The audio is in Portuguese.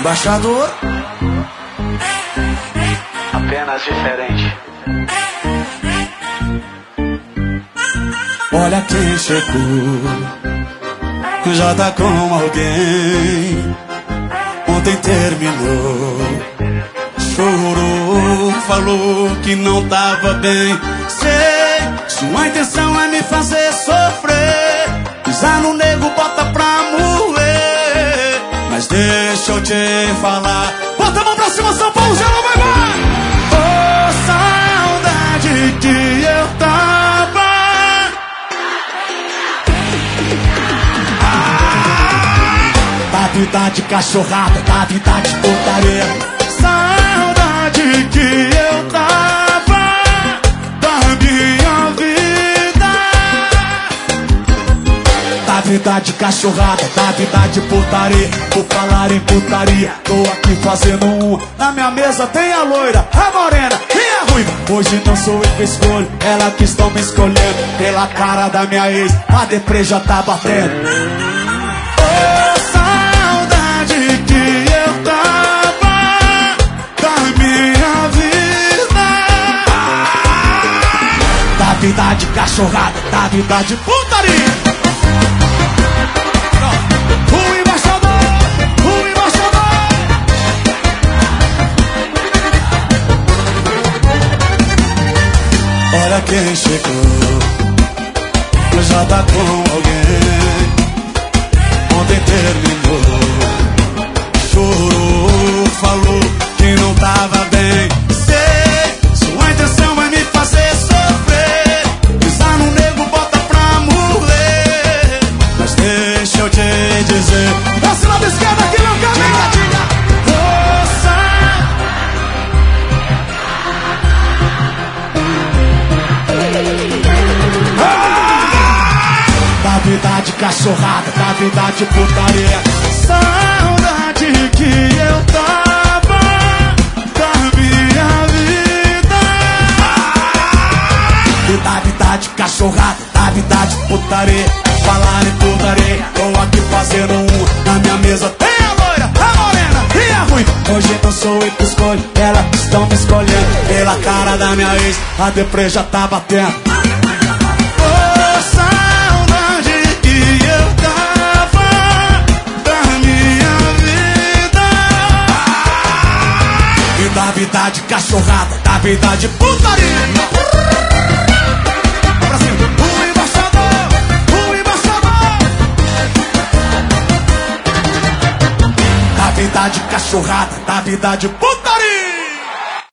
embaixador. Apenas diferente. Olha quem chegou, já tá com alguém. Ontem terminou, chorou, falou que não tava bem. Sei, sua intenção é me fazer sofrer, pisar no nego, bota pra moer. Mas deixa eu te falar, bota a mão pra cima, São Paulo, geral, vai, vai! Oh, saudade que eu tava. Da vida de cachorrada, da vida de putaria. Saudade que eu tava da minha vida. Da vida de cachorrada, da vida de putaria. Por falar em putaria, tô aqui fazendo um. Na minha mesa tem a loira, a morena e a ruiva. Hoje não sou eu que escolho, ela que estão me escolhendo. Pela cara da minha ex, a deprê já tá batendo. Vida de cachorrada, da vida de putaria. O embaixador, o embaixador. Olha quem chegou, já tá com alguém. Ontem terminou, chorou, falou que não tava bem. Sei, sua intenção é me fazer sofrer, pisar no nego, bota pra morrer. Mas deixa eu te dizer, desce lá da esquerda aqui, meu caminho. Força. Da vida de cachorrada, da vida de putaria. Saudade que eu tava da minha vida. Da vida de cachorrada, da vida de putaria. Falar em putaria, tô aqui fazendo um. Na minha mesa tem a loira, a morena e a ruiva. Hoje não sou eu que escolho, elas estão me escolhendo. Pela cara da minha ex, a deprê já tá batendo. Oh, saudade que eu tava da minha vida. E da vida de cachorrada, da vida de putaria. Da vida de cachorrada, da vida de putaria.